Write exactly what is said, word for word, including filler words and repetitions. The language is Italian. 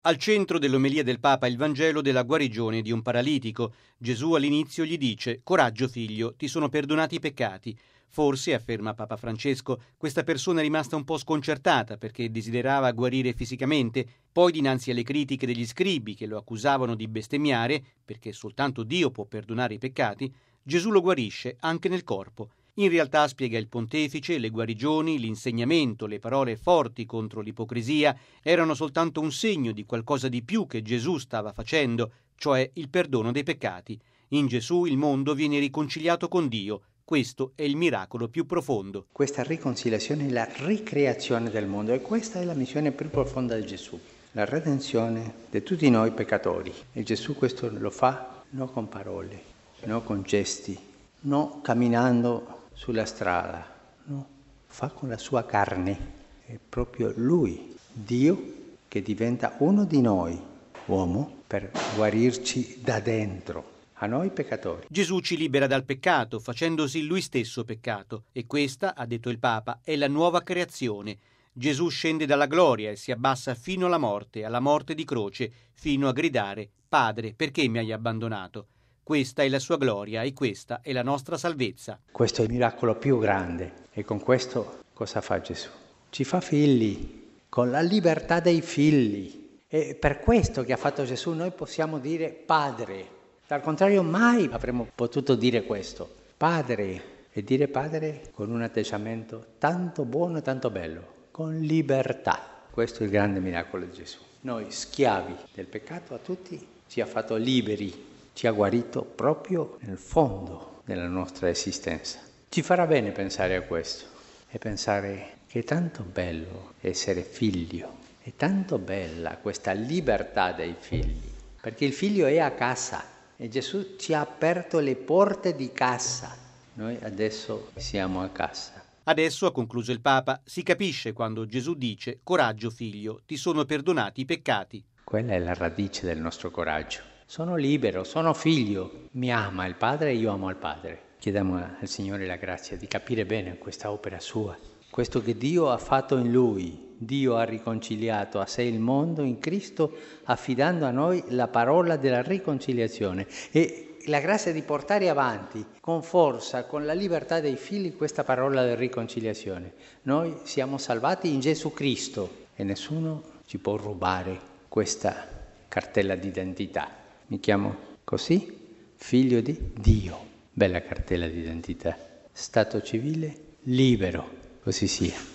Al centro dell'omelia del Papa il Vangelo della guarigione di un paralitico. Gesù all'inizio gli dice: «Coraggio figlio, ti sono perdonati i peccati». Forse, afferma Papa Francesco, questa persona è rimasta un po' sconcertata perché desiderava guarire fisicamente, poi dinanzi alle critiche degli scribi che lo accusavano di bestemmiare, perché soltanto Dio può perdonare i peccati, Gesù lo guarisce anche nel corpo. In realtà, spiega il pontefice, le guarigioni, l'insegnamento, le parole forti contro l'ipocrisia erano soltanto un segno di qualcosa di più che Gesù stava facendo, cioè il perdono dei peccati. In Gesù il mondo viene riconciliato con Dio. Questo è il miracolo più profondo. Questa riconciliazione è la ricreazione del mondo e questa è la missione più profonda di Gesù, la redenzione di tutti noi peccatori. E Gesù questo lo fa non con parole, non con gesti, non camminando sulla strada, no, fa con la sua carne. È proprio Lui, Dio, che diventa uno di noi, uomo, per guarirci da dentro. A noi peccatori. Gesù ci libera dal peccato, facendosi lui stesso peccato, e questa, ha detto il Papa, è la nuova creazione. Gesù scende dalla gloria e si abbassa fino alla morte, alla morte di croce, fino a gridare: «Padre, perché mi hai abbandonato?» Questa è la sua gloria e questa è la nostra salvezza. Questo è il miracolo più grande. E con questo cosa fa Gesù? Ci fa figli, con la libertà dei figli. E per questo che ha fatto Gesù noi possiamo dire Padre. Al contrario, mai avremmo potuto dire questo. Padre, e dire padre con un atteggiamento tanto buono e tanto bello, con libertà. Questo è il grande miracolo di Gesù. Noi, schiavi del peccato a tutti, ci ha fatto liberi, ci ha guarito proprio nel fondo della nostra esistenza. Ci farà bene pensare a questo e pensare che è tanto bello essere figlio, è tanto bella questa libertà dei figli, perché il figlio è a casa. E Gesù ci ha aperto le porte di casa. Noi adesso siamo a casa. Adesso, ha concluso il Papa, si capisce quando Gesù dice: «Coraggio figlio, ti sono perdonati i peccati». Quella è la radice del nostro coraggio. Sono libero, sono figlio. Mi ama il Padre e io amo il Padre. Chiediamo al Signore la grazia di capire bene questa opera sua. Questo che Dio ha fatto in Lui. Dio ha riconciliato a sé il mondo in Cristo, affidando a noi la parola della riconciliazione e la grazia di portare avanti con forza, con la libertà dei figli, questa parola della riconciliazione. Noi siamo salvati in Gesù Cristo e nessuno ci può rubare questa cartella d'identità. Mi chiamo così, figlio di Dio. Bella cartella d'identità. Stato civile libero, così sia.